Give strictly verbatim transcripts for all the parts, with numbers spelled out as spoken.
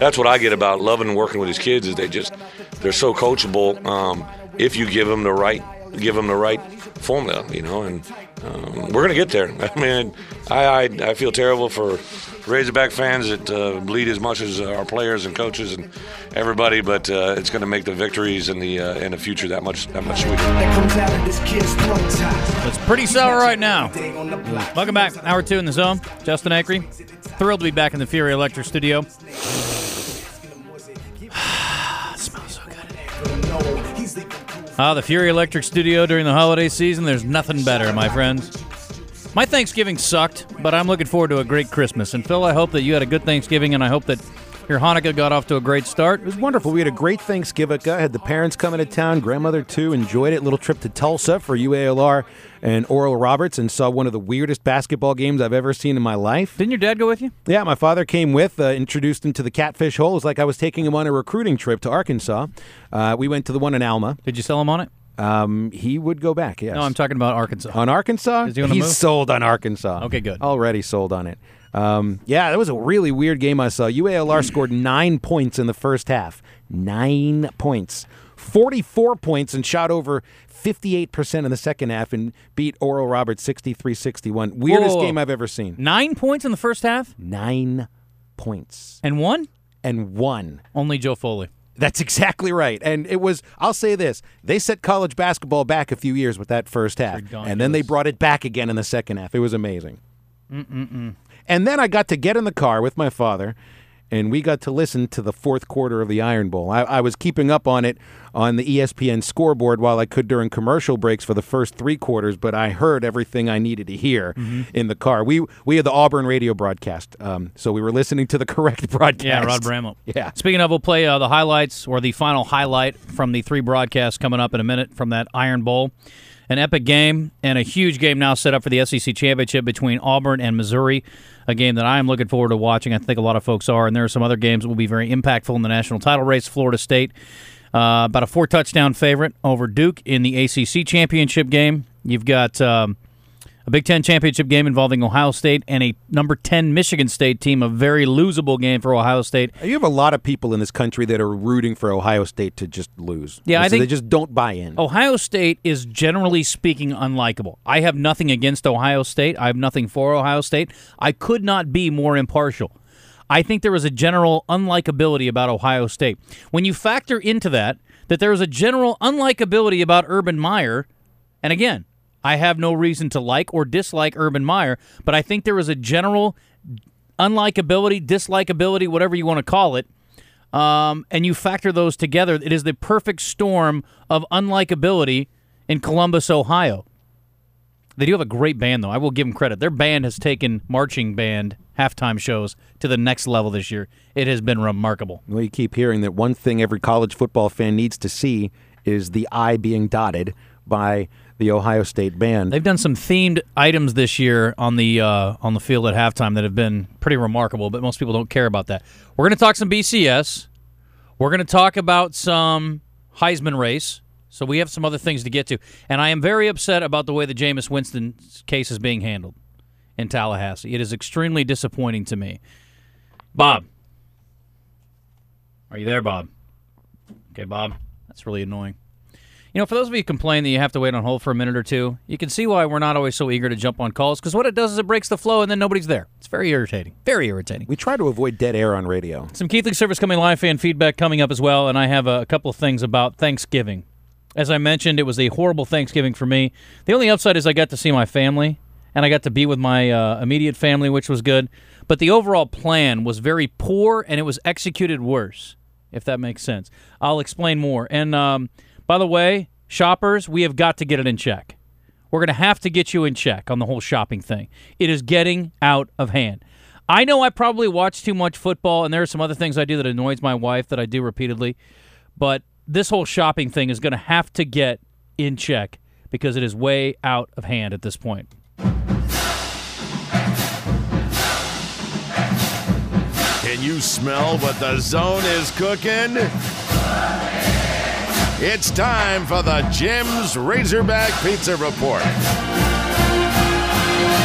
that's what I get about loving working with these kids is they just they're so coachable um, if you give them the right give them the right formula, you know, and um, we're gonna get there. I mean, I I, I feel terrible for Razorback fans that uh, bleed as much as our players and coaches and everybody, but uh, it's going to make the victories in the uh, in the future that much that much sweeter. It's pretty sour right now. Welcome back, hour two in the zone. Justin Acri, thrilled to be back in the Fury Electric studio. It smells so good in here. Ah, the Fury Electric studio during the holiday season. There's nothing better, my friends. My Thanksgiving sucked, but I'm looking forward to a great Christmas. And Phil, I hope that you had a good Thanksgiving, and I hope that your Hanukkah got off to a great start. It was wonderful. We had a great Thanksgiving. I had the parents coming to town, grandmother too, enjoyed it. Little trip to Tulsa for U A L R and Oral Roberts, and saw one of the weirdest basketball games I've ever seen in my life. Didn't your dad go with you? Yeah, my father came with, uh, introduced him to the Catfish Hole. It was like I was taking him on a recruiting trip to Arkansas. Uh, we went to the one in Alma. Did you sell him on it? Um, he would go back, yes. No, I'm talking about Arkansas. On Arkansas? Is he on the He's move? sold on Arkansas. Okay, good. Already sold on it. Um, yeah, that was a really weird game I saw. U A L R scored nine points in the first half. Nine points. forty-four points and shot over fifty-eight percent in the second half and beat Oral Roberts sixty-three sixty-one. Weirdest Whoa. game I've ever seen. Nine points in the first half? Nine points. And one? And one. Only Joe Foley. That's exactly right. And it was, I'll say this, they set college basketball back a few years with that first half. Ridiculous. And then they brought it back again in the second half. It was amazing. Mm-mm-mm. And then I got to get in the car with my father, and we got to listen to the fourth quarter of the Iron Bowl. I, I was keeping up on it on the E S P N scoreboard while I could during commercial breaks for the first three quarters, but I heard everything I needed to hear mm-hmm. in the car. We we had the Auburn radio broadcast, um, so we were listening to the correct broadcast. Yeah, Rod Bramlett. Yeah. Speaking of, we'll play uh, the highlights or the final highlight from the three broadcasts coming up in a minute from that Iron Bowl. An epic game and a huge game now set up for the S E C Championship between Auburn and Missouri, a game that I am looking forward to watching. I think a lot of folks are, and there are some other games that will be very impactful in the national title race. Florida State, uh, about a four-touchdown favorite over Duke in the A C C Championship game. You've got um, a Big Ten Championship game involving Ohio State and a number ten Michigan State team, a very losable game for Ohio State. You have a lot of people in this country that are rooting for Ohio State to just lose. Yeah, so I think they just don't buy in. Ohio State is generally speaking unlikable. I have nothing against Ohio State. I have nothing for Ohio State. I could not be more impartial. I think there is a general unlikability about Ohio State. When you factor into that, that there is a general unlikability about Urban Meyer, and again, I have no reason to like or dislike Urban Meyer, but I think there is a general unlikability, dislikability, whatever you want to call it, um, and you factor those together, it is the perfect storm of unlikability in Columbus, Ohio. They do have a great band, though. I will give them credit. Their band has taken marching band halftime shows to the next level this year. It has been remarkable. Well, you keep hearing that one thing every college football fan needs to see is the I being dotted by the Ohio State band. They've done some themed items this year on the uh, on the field at halftime that have been pretty remarkable, but most people don't care about that. We're going to talk some B C S. We're going to talk about some Heisman race. So we have some other things to get to. And I am very upset about the way the Jameis Winston case is being handled in Tallahassee. It is extremely disappointing to me. Bob. Are you there, Bob? Okay, Bob. That's really annoying. You know, for those of you who complain that you have to wait on hold for a minute or two, you can see why we're not always so eager to jump on calls, because what it does is it breaks the flow and then nobody's there. It's very irritating. Very irritating. We try to avoid dead air on radio. Some Keithley Service Coming Live fan feedback coming up as well, and I have a, a couple of things about Thanksgiving. As I mentioned, it was a horrible Thanksgiving for me. The only upside is I got to see my family, and I got to be with my uh, immediate family, which was good. But the overall plan was very poor, and it was executed worse, if that makes sense. I'll explain more. And um, by the way, shoppers, we have got to get it in check. We're going to have to get you in check on the whole shopping thing. It is getting out of hand. I know I probably watch too much football, and there are some other things I do that annoys my wife that I do repeatedly, but this whole shopping thing is going to have to get in check because it is way out of hand at this point. Can you smell what the zone is cooking? It's time for the Jim's Razorback Pizza Report.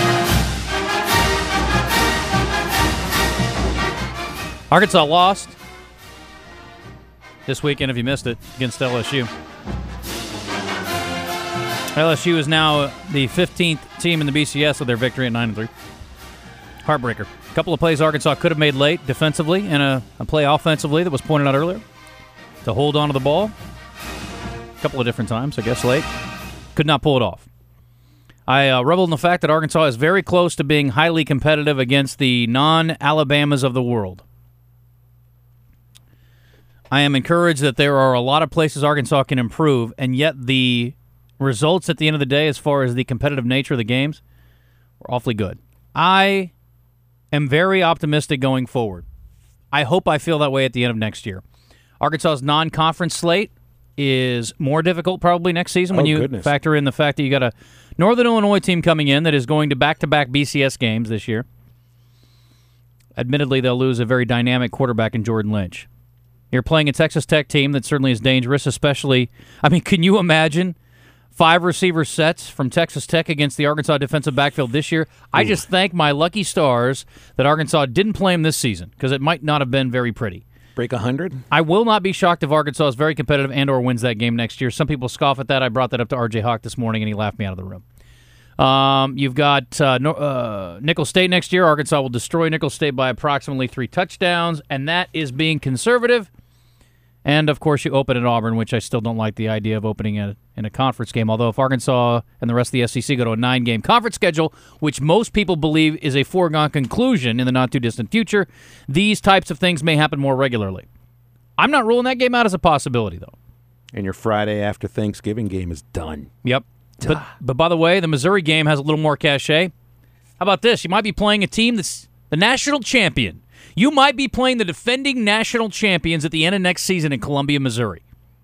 Arkansas lost this weekend if you missed it, against L S U. L S U is now the fifteenth team in the B C S with their victory at nine and three. Heartbreaker. A couple of plays Arkansas could have made late defensively and a, a play offensively that was pointed out earlier to hold on to the ball. A couple of different times, I guess, late. Could not pull it off. I uh, reveled in the fact that Arkansas is very close to being highly competitive against the non-Alabamas of the world. I am encouraged that there are a lot of places Arkansas can improve, and yet the results at the end of the day, as far as the competitive nature of the games, were awfully good. I am very optimistic going forward. I hope I feel that way at the end of next year. Arkansas's non-conference slate is more difficult probably next season when Oh, you goodness. factor in the fact that you got a Northern Illinois team coming in that is going to back-to-back B C S games this year. Admittedly, they'll lose a very dynamic quarterback in Jordan Lynch. You're playing a Texas Tech team that certainly is dangerous, especially, I mean, can you imagine five receiver sets from Texas Tech against the Arkansas defensive backfield this year? I just thank my lucky stars that Arkansas didn't play him this season because it might not have been very pretty. Break one hundred? I will not be shocked if Arkansas is very competitive and or wins that game next year. Some people scoff at that. I brought that up to R J Hawk this morning, and he laughed me out of the room. Um, you've got uh, no, uh, Nicholls State next year. Arkansas will destroy Nicholls State by approximately three touchdowns, and that is being conservative. And, of course, you open at Auburn, which I still don't like the idea of opening a, in a conference game. Although if Arkansas and the rest of the S E C go to a nine-game conference schedule, which most people believe is a foregone conclusion in the not-too-distant future, these types of things may happen more regularly. I'm not ruling that game out as a possibility, though. And your Friday after Thanksgiving game is done. Yep. But, but by the way, the Missouri game has a little more cachet. How about this? You might be playing a team that's the national champion. You might be playing the defending national champions at the end of next season in Columbia, Missouri.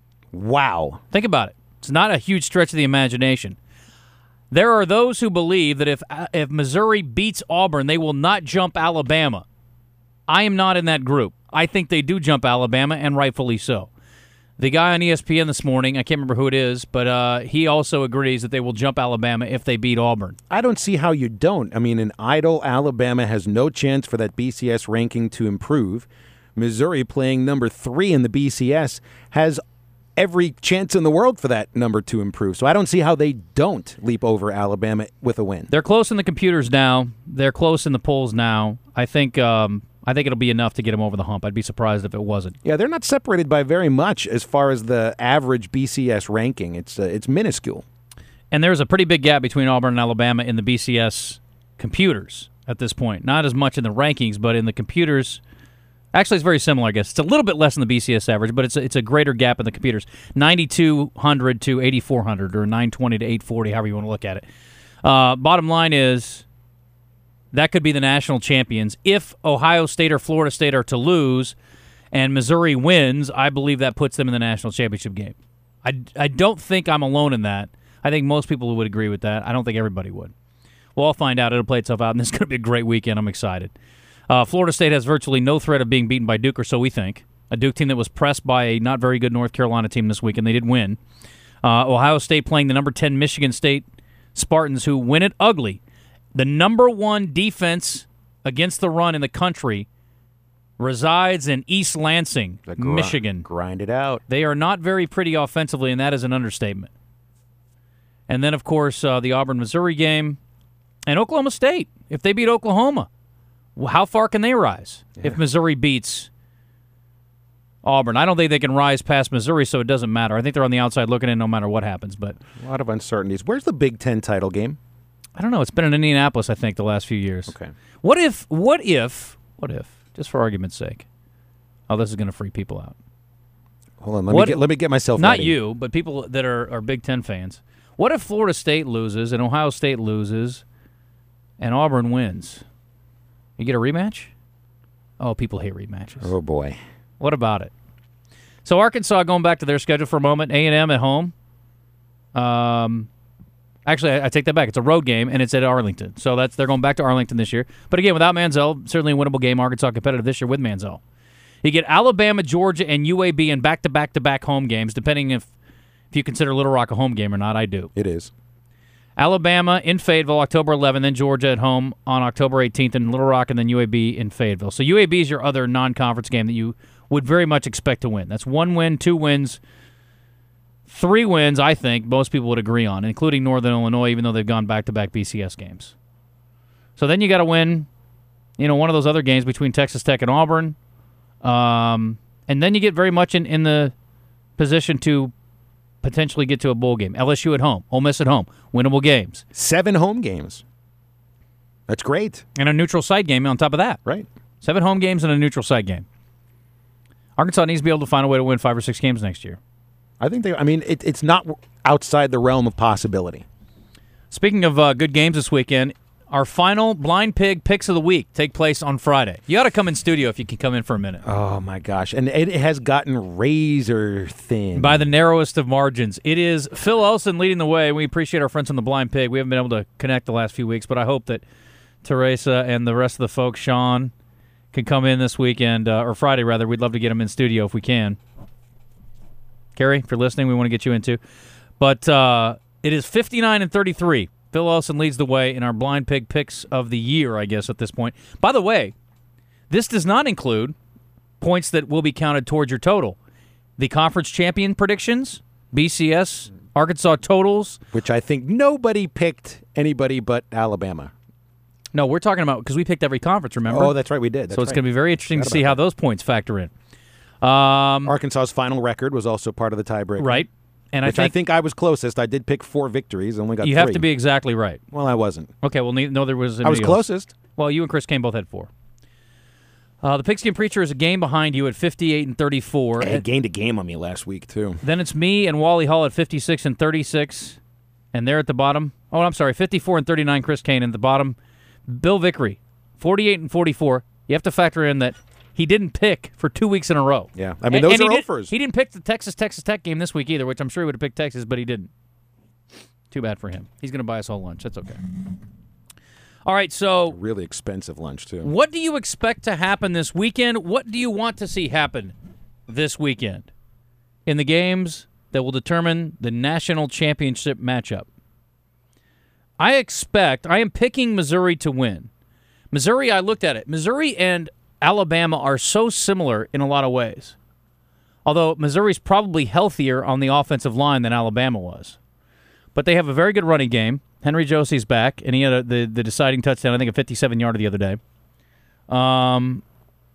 Wow. Think about it. It's not a huge stretch of the imagination. There are those who believe that if if Missouri beats Auburn, they will not jump Alabama. I am not in that group. I think they do jump Alabama, and rightfully so. The guy on E S P N this morning, I can't remember who it is, but uh, he also agrees that they will jump Alabama if they beat Auburn. I don't see how you don't. I mean, an idle Alabama has no chance for that B C S ranking to improve. Missouri, playing number three in the B C S, has every chance in the world for that number to improve. So I don't see how they don't leap over Alabama with a win. They're close in the computers now. They're close in the polls now. I think um, I think it'll be enough to get them over the hump. I'd be surprised if it wasn't. Yeah, they're not separated by very much as far as the average B C S ranking. It's uh, it's minuscule. And there's a pretty big gap between Auburn and Alabama in the B C S computers at this point. Not as much in the rankings, but in the computers. Actually, it's very similar, I guess. It's a little bit less than the B C S average, but it's a, it's a greater gap in the computers. ninety-two hundred to eighty-four hundred, or nine twenty to eight forty, however you want to look at it. Uh, bottom line is, that could be the national champions. If Ohio State or Florida State are to lose and Missouri wins, I believe that puts them in the national championship game. I, I don't think I'm alone in that. I think most people would agree with that. I don't think everybody would. We'll all find out. It'll play itself out, and this is going to be a great weekend. I'm excited. Uh, Florida State has virtually no threat of being beaten by Duke, or so we think. A Duke team that was pressed by a not very good North Carolina team this week, and they did win. Uh, Ohio State playing the number ten Michigan State Spartans, who win it ugly. The number one defense against the run in the country resides in East Lansing, The gr- Michigan. Grind it out. They are not very pretty offensively, and that is an understatement. And then, of course, uh, the Auburn-Missouri game. And Oklahoma State, if they beat Oklahoma, well, how far can they rise Yeah. if Missouri beats Auburn? I don't think they can rise past Missouri, so it doesn't matter. I think they're on the outside looking in no matter what happens. But A lot of uncertainties. Where's the Big Ten title game? I don't know. It's been in Indianapolis, I think, the last few years. Okay. What if, what if, what if, just for argument's sake, oh, this is going to freak people out. Hold on. Let What- me get let me get myself Not ready. you, but people that are, are Big Ten fans. What if Florida State loses and Ohio State loses and Auburn wins? You get a rematch? Oh, people hate rematches. Oh boy. What about it? So Arkansas, going back to their schedule for a moment, A and M at home. Um, actually, I, I take that back. It's a road game, and it's at Arlington. So that's they're going back to Arlington this year. But again, without Manziel, certainly a winnable game. Arkansas competitive this year with Manziel. You get Alabama, Georgia, and U A B in back-to-back-to-back home games, depending if, if you consider Little Rock a home game or not. I do. It is. Alabama in Fayetteville, October eleventh, then Georgia at home on October eighteenth in Little Rock, and then U A B in Fayetteville. So U A B is your other non-conference game that you would very much expect to win. That's one win, two wins, three wins, I think most people would agree on, including Northern Illinois, even though they've gone back-to-back B C S games. So then you got to win, you know, one of those other games between Texas Tech and Auburn. Um, and then you get very much in, in the position to potentially get to a bowl game. L S U at home, Ole Miss at home, winnable games. Seven home games. That's great. And a neutral site game on top of that. Right. Seven home games and a neutral site game. Arkansas needs to be able to find a way to win five or six games next year. I think they, I mean, it, it's not outside the realm of possibility. Speaking of uh, good games this weekend, our final Blind Pig Picks of the Week take place on Friday. You ought to come in studio if you can come in for a minute. Oh, my gosh. And it has gotten razor thin. By the narrowest of margins. It is Phil Elson leading the way. We appreciate our friends on the Blind Pig. We haven't been able to connect the last few weeks, but I hope that Teresa and the rest of the folks, Sean, can come in this weekend, uh, or Friday, rather. We'd love to get them in studio if we can. Carrie, if you're listening, we want to get you in too. But uh, it is fifty-nine and thirty-three. Phil Elson leads the way in our Blind Pig Picks of the year, I guess, at this point. By the way, this does not include points that will be counted towards your total. The conference champion predictions, B C S, Arkansas totals. Which I think nobody picked anybody but Alabama. No, we're talking about, because we picked every conference, remember? Oh, that's right, we did. That's so it's right. going to be very interesting to see that. how those points factor in. Um, Arkansas's final record was also part of the tiebreaker. right. And Which I I think, think I was closest. I did pick four victories. Only got you three. have to be exactly right. Well, I wasn't. Okay, well, ne- no, there was I was anybody else. closest. Well, you and Chris Kane both had four. Uh, the Pigskin Preacher is a game behind you at fifty-eight and thirty-four. He And gained a game on me last week, too. then it's me and Wally Hall at fifty-six and thirty-six. And they're at the bottom. Oh, I'm sorry, fifty-four and thirty-nine, Chris Kane. And at the bottom, Bill Vickery, forty-eight and forty-four. You have to factor in that he didn't pick for two weeks in a row. Yeah. I mean, And- those and he are did- offers. He didn't pick the Texas-Texas Tech game this week either, which I'm sure he would have picked Texas, but he didn't. Too bad for him. He's going to buy us all lunch. That's okay. All right, so Really expensive lunch, too. what do you expect to happen this weekend? What do you want to see happen this weekend in the games that will determine the national championship matchup? I expect, I am picking Missouri to win. Missouri, I looked at it. Missouri and Alabama are so similar in a lot of ways. Although Missouri's probably healthier on the offensive line than Alabama was. But they have a very good running game. Henry Josie's back, and he had a, the, the deciding touchdown, I think a fifty-seven-yarder the other day. Um,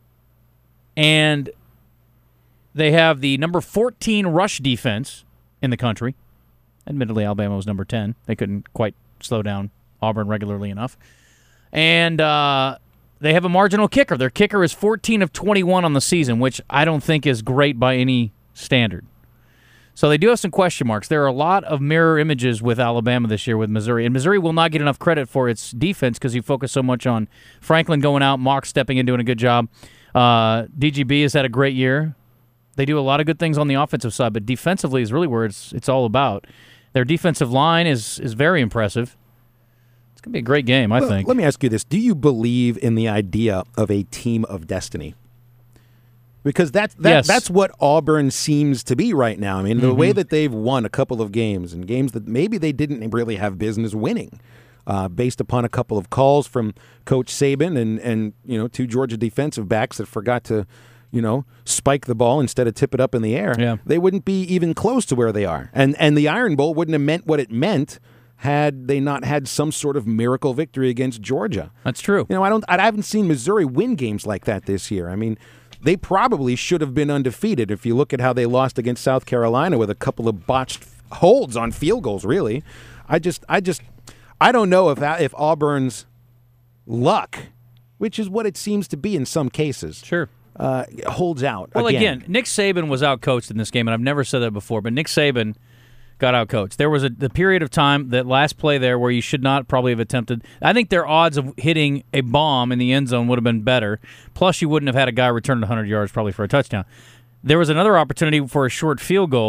and they have the number fourteen rush defense in the country. Admittedly, Alabama was number ten. They couldn't quite slow down Auburn regularly enough. And uh, they have a marginal kicker. Their kicker is fourteen of twenty-one on the season, which I don't think is great by any standard. So they do have some question marks. There are a lot of mirror images with Alabama this year with Missouri, and Missouri will not get enough credit for its defense because you focus so much on Franklin going out, Mock stepping in, doing a good job. Uh, D G B has had a great year. They do a lot of good things on the offensive side, but defensively is really where it's it's all about. Their defensive line is is very impressive. It's going to be a great game, I Well, think. Let me ask you this. Do you believe in the idea of a team of destiny? Because that's that, Yes. that's what Auburn seems to be right now. I mean, the Mm-hmm. way that they've won a couple of games, and games that maybe they didn't really have business winning, uh, based upon a couple of calls from Coach Saban and, and you know two Georgia defensive backs that forgot to, you know, spike the ball instead of tip it up in the air, Yeah. they wouldn't be even close to where they are. And and the Iron Bowl wouldn't have meant what it meant had they not had some sort of miracle victory against Georgia. That's true. You know, I don't. I haven't seen Missouri win games like that this year. I mean, they probably should have been undefeated if you look at how they lost against South Carolina with a couple of botched holds on field goals. Really, I just, I just, I don't know if if Auburn's luck, which is what it seems to be in some cases, Sure. uh, holds out. Well, again. again, Nick Saban was outcoached in this game, and I've never said that before, but Nick Saban got outcoached. There was a the period of time, that last play there, where you should not probably have attempted. I think their odds of hitting a bomb in the end zone would have been better. Plus, you wouldn't have had a guy return one hundred yards probably for a touchdown. There was another opportunity for a short field goal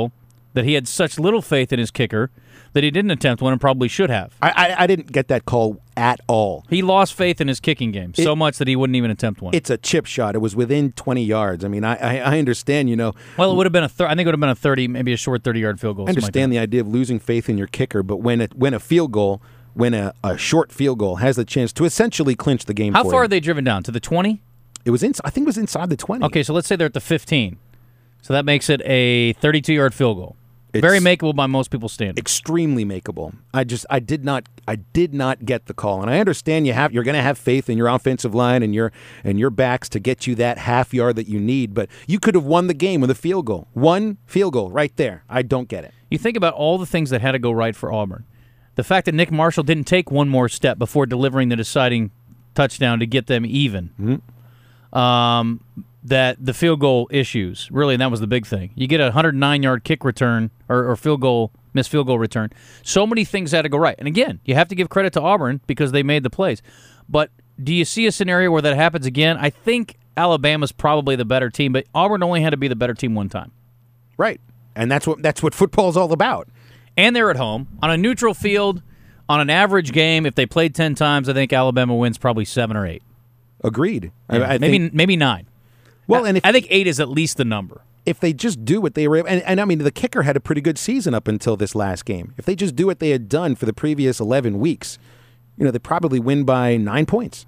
that he had such little faith in his kicker that he didn't attempt one and probably should have. I, I, I didn't get that call at all. He lost faith in his kicking game It- so much that he wouldn't even attempt one. It's a chip shot. It was within twenty yards. I mean, I I, I understand, you know. well, it would have been a thir- I think it would have been a thirty, maybe a short thirty-yard field goal. I something like understand the idea of losing faith in your kicker, but when a, when a field goal, when a, a short field goal has the chance to essentially clinch the game that. How for far you. are they driven down? To the twenty? It was in, I think it was inside the twenty. Okay, so let's say they're at the fifteen. So that makes it a thirty-two-yard field goal. It's Very makeable by most people's standards. extremely makeable. I just I did not I did not get the call, and I understand you have you're going to have faith in your offensive line and your and your backs to get you that half yard that you need, but you could have won the game with a field goal. One field goal right there. I don't get it. You think about all the things that had to go right for Auburn. The fact that Nick Marshall didn't take one more step before delivering the deciding touchdown to get them even. Mm-hmm. Um, that the field goal issues, really, and that was the big thing. You get a one hundred nine yard kick return or, or field goal, missed field goal return. So many things had to go right. And again, you have to give credit to Auburn because they made the plays. But do you see a scenario where that happens again? I think Alabama's probably the better team, but Auburn only had to be the better team one time. Right. And that's what that's what football's all about. And they're at home on a neutral field on an average game. If they played ten times, I think Alabama wins probably seven or eight. Agreed. I, Yeah, I maybe think, maybe nine. well, and if I think eight is at least the number. if they just do what they were and, and I mean the kicker had a pretty good season up until this last game. If they just do what they had done for the previous eleven weeks, you know, they probably win by nine points.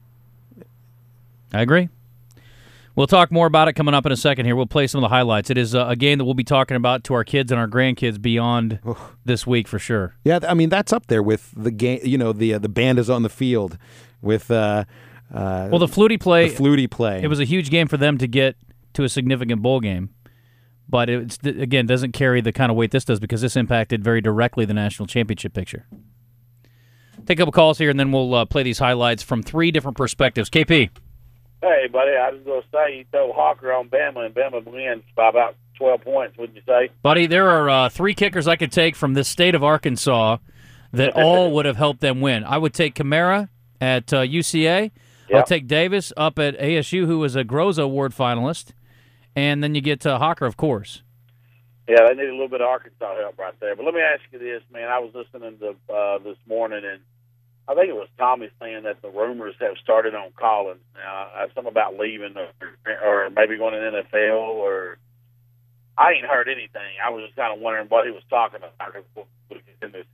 I agree. We'll talk more about it coming up in a second here. We'll play some of the highlights. It is uh, a game that we'll be talking about to our kids and our grandkids beyond this week for sure. Yeah, I mean that's up there with the game. You know, the uh, the band is on the field with uh, uh, Well, the Flutie play, the Flutie play. it was a huge game for them to get to a significant bowl game. But it's again doesn't carry the kind of weight this does because this impacted very directly the national championship picture. Take a couple calls here, and then we'll uh, play these highlights from three different perspectives. K P. Hey, buddy, I was going to say you throw Hawker on Bama, and Bama wins by about twelve points, wouldn't you say? Buddy, there are uh, three kickers I could take from this state of Arkansas that all would have helped them win. I would take Kamara at uh, U C A. Yep. I'll take Davis up at A S U, who was a Groza Award finalist. And then you get uh, Hawker, of course. Yeah, they need a little bit of Arkansas help right there. But let me ask you this, man. I was listening to uh, this morning, and I think it was Tommy saying that the rumors have started on Collins now. Uh, something about leaving or, or maybe going to the N F L. Or I ain't heard anything. I was just kind of wondering what he was talking about in this.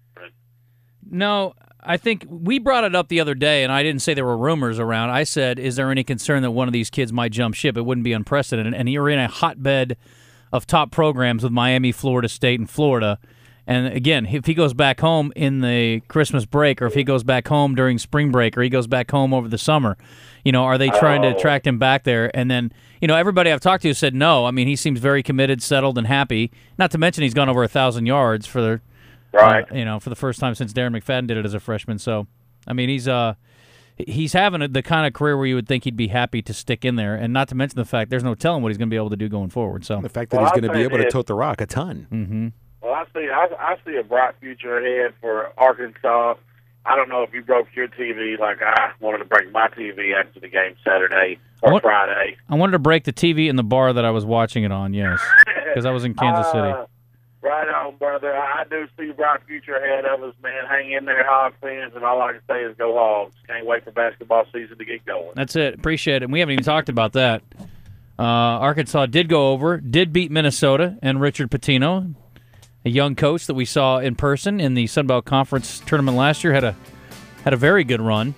No, I think we brought it up the other day, and I didn't say there were rumors around. I said, is there any concern that one of these kids might jump ship? It wouldn't be unprecedented. And you're in a hotbed of top programs with Miami, Florida State, and Florida. And again, if he goes back home in the Christmas break, or if he goes back home during spring break, or he goes back home over the summer, you know, are they trying to attract him back there? And then, you know, everybody I've talked to said no. I mean, he seems very committed, settled, and happy. Not to mention he's gone over a thousand yards for the, Right. uh, you know, for the first time since Darren McFadden did it as a freshman. So, I mean, he's uh, he's having a, the kind of career where you would think he'd be happy to stick in there. And not to mention the fact there's no telling what he's going to be able to do going forward. So, the fact that Well, he's I'll going to be say able to this. tote the rock a ton. mm-hmm. Well, I see. I, I see a bright future ahead for Arkansas. I don't know if you broke your T V like I wanted to break my T V after the game Saturday or What- Friday. I wanted to break the T V in the bar that I was watching it on. Yes, because I was in Kansas City. Uh, right on, brother. I do see a bright future ahead of us, man. Hang in there, Hog fans, and all I can say is go Hogs. Can't wait for basketball season to get going. That's it. Appreciate it. And we haven't even talked about that. Uh, Arkansas did go over, did beat Minnesota and Richard Pitino, a young coach that we saw in person in the Sun Belt Conference tournament last year. Had a had a very good run.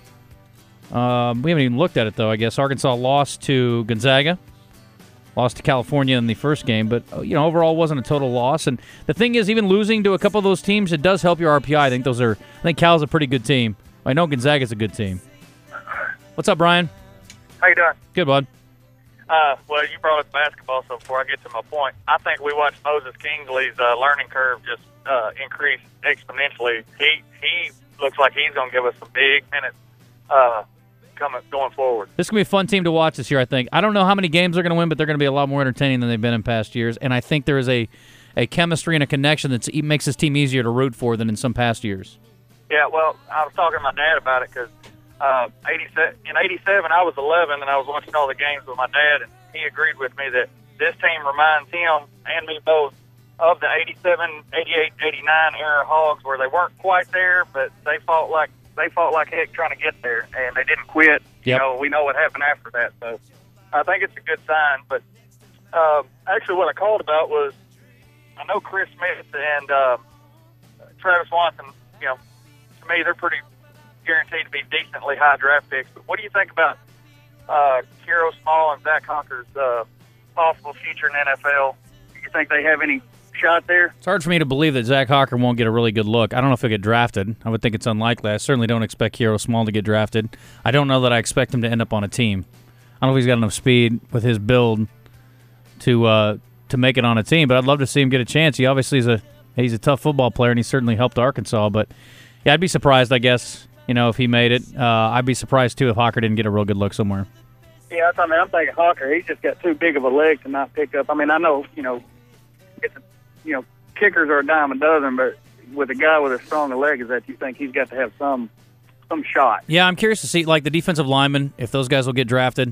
Um, we haven't even looked at it though. I guess Arkansas lost to Gonzaga, lost to California in the first game, but you know overall wasn't a total loss. And the thing is, even losing to a couple of those teams, it does help your R P I. I think those are. I think Cal's a pretty good team. I know Gonzaga's a good team. What's up, Brian? How you doing? Good, bud. Uh, well, you brought up basketball, so before I get to my point, I think we watched Moses Kingsley's uh, learning curve just uh, increase exponentially. He he looks like he's going to give us some big minutes uh, coming going forward. This is going to be a fun team to watch this year, I think. I don't know how many games they're going to win, but they're going to be a lot more entertaining than they've been in past years. And I think there is a, a chemistry and a connection that makes this team easier to root for than in some past years. Yeah, well, I was talking to my dad about it because uh, eighty-seven in eighty-seven I was eleven, and I was watching all the games with my dad, and he agreed with me that this team reminds him and me both of the eighty-seven, eighty-eight, eighty-nine era Hogs where they weren't quite there, but they fought like they fought like heck trying to get there, and they didn't quit. Yep. You know, we know what happened after that, so I think it's a good sign. But uh, actually, what I called about was I know Chris Smith and uh, Travis Swanson. You know, to me, they're pretty guaranteed to be decently high draft picks. But what do you think about uh, Kiro Small and Zach Hawker's uh, possible future in the N F L? Do you think they have any shot there? It's hard for me to believe that Zach Hawker won't get a really good look. I don't know if he'll get drafted. I would think it's unlikely. I certainly don't expect Kiro Small to get drafted. I don't know that I expect him to end up on a team. I don't know if he's got enough speed with his build to uh, to make it on a team, but I'd love to see him get a chance. He obviously is a he's a tough football player, and he certainly helped Arkansas. But yeah, I'd be surprised, I guess, you know, if he made it. Uh, I'd be surprised too if Hawker didn't get a real good look somewhere. Yeah, I mean, I'm thinking Hawker. He's just got too big of a leg to not pick up. I mean, I know, you know, it's a, you know, kickers are a dime a dozen, but with a guy with as strong a leg as that, you think he's got to have some some shot. Yeah, I'm curious to see, like, the defensive linemen, if those guys will get drafted.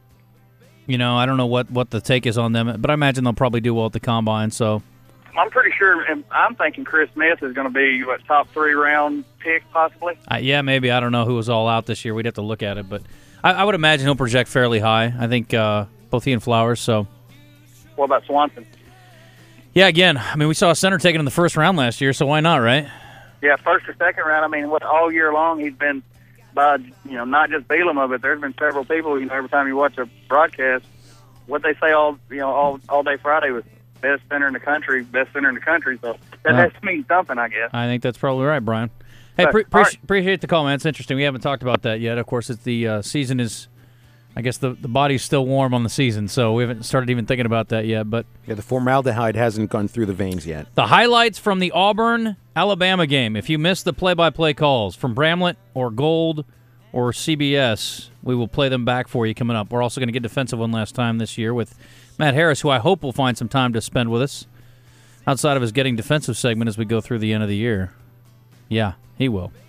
You know, I don't know what, what the take is on them, but I imagine they'll probably do well at the combine. So I'm pretty sure, and I'm thinking Chris Smith is going to be, what, top three round pick possibly? Uh, yeah, maybe. I don't know who was all out this year. We'd have to look at it, but I, I would imagine he'll project fairly high. I think uh, both he and Flowers. So, what about Swanson? Yeah, again, I mean, we saw a center taken in the first round last year, so why not, right? Yeah, first or second round. I mean, what all year long he's been by, you know, not just Bielema, but there's been several people. You know, every time you watch a broadcast, what they say all, you know, all all day Friday was best center in the country, best center in the country. So that Uh, has to mean something, I guess. I think that's probably right, Brian. Hey, But, pre- all pre- right. appreciate the call, man. It's interesting. We haven't talked about that yet. Of course, it's the uh, season is, I guess the the body's still warm on the season, so we haven't started even thinking about that yet. But Yeah, the formaldehyde hasn't gone through the veins yet. the highlights from the Auburn-Alabama game. If you missed the play-by-play calls from Bramlett or Gold or C B S, we will play them back for you coming up. We're also going to get defensive one last time this year with Matt Harris, who I hope will find some time to spend with us outside of his getting defensive segment as we go through the end of the year. Yeah, he will.